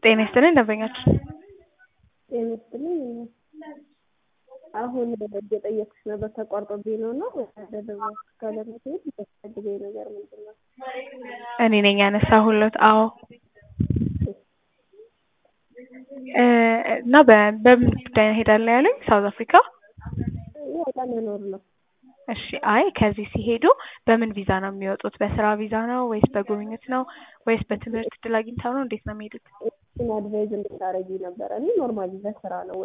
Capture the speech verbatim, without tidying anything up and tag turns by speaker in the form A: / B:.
A: ጤና ይስጥልኝ ደንበኛችን
B: ጤና ይስጥልኝ አሁን እየጠየኩሽ ነበር ተቋርጦብኝ ነው እና ወደ ደቡብ አፍሪካ ለመሄድ የሚያስፈልገኝ ነገር ምንድነው?
A: እኔ ነኝ ያነሳሁልዎት። አዎ እና በምን ጉዳይ እሄዳለሁ ያሉኝ? ሳውዝ አፍሪካ?
B: ያው ለመኖር ነው።
A: እሺ አይ ከዚህ ሲሄዱ በምን ቪዛ ነው የሚወጡት? በስራ ቪዛ ነው ወይስ በጉብኝት ነው ወይስ በትምህርት እድል አግኝተው ነው? እንዴት ነው የሚሄዱት?
B: እሱን አድቫይዝ እንድታረጊኝ ነበረ። እኔ ኖርማሊ በስራ ነው